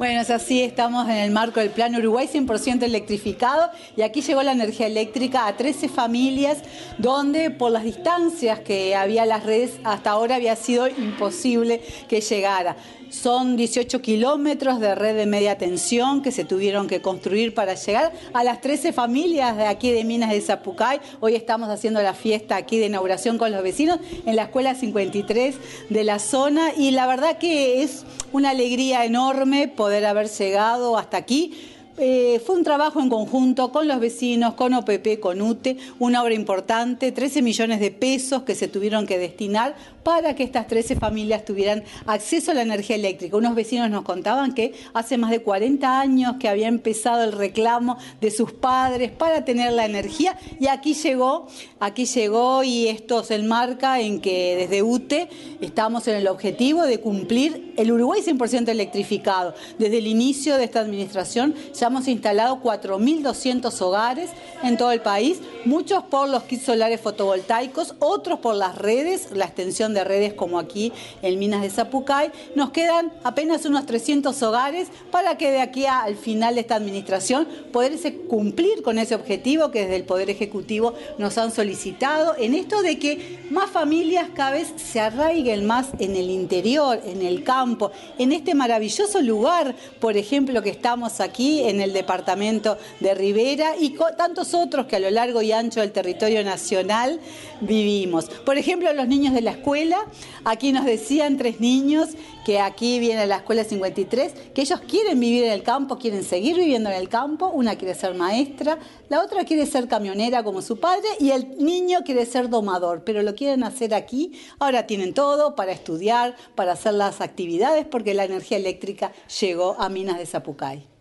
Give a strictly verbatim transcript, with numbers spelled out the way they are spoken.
Bueno, es así, estamos en el marco del Plan Uruguay cien por ciento electrificado y aquí llegó la energía eléctrica a trece familias donde por las distancias que había las redes hasta ahora había sido imposible que llegara. Son dieciocho kilómetros de red de media tensión que se tuvieron que construir para llegar a las trece familias de aquí de Minas de Zapucay. Hoy estamos haciendo la fiesta aquí de inauguración con los vecinos en la escuela cincuenta y tres de la zona y la verdad que es una alegría enorme poder haber llegado hasta aquí. Eh, fue un trabajo en conjunto con los vecinos, con O P P, con U T E, una obra importante, trece millones de pesos que se tuvieron que destinar para que estas trece familias tuvieran acceso a la energía eléctrica. Unos vecinos nos contaban que hace más de cuarenta años que había empezado el reclamo de sus padres para tener la energía y aquí llegó, aquí llegó y esto se enmarca en que desde U T E estamos en el objetivo de cumplir el Uruguay cien por ciento electrificado. Desde el inicio de esta administración ya hemos instalado cuatro mil doscientos hogares en todo el país, muchos por los kits solares fotovoltaicos, otros por las redes, la extensión de redes como aquí en Minas de Zapucay. Nos quedan apenas unos trescientos hogares para que de aquí a, al final de esta administración poderse cumplir con ese objetivo que desde el Poder Ejecutivo nos han solicitado, en esto de que más familias cada vez se arraiguen más en el interior, en el campo, en este maravilloso lugar, por ejemplo, que estamos aquí en el departamento de Rivera y con tantos otros que a lo largo y ancho del territorio nacional vivimos. Por ejemplo, los niños de la escuela, aquí nos decían tres niños que aquí viene la escuela cincuenta y tres, que ellos quieren vivir en el campo, quieren seguir viviendo en el campo, una quiere ser maestra, la otra quiere ser camionera como su padre y el niño quiere ser domador, pero lo quieren hacer aquí. Ahora tienen todo para estudiar, para hacer las actividades porque la energía eléctrica llegó a Minas de Zapucay.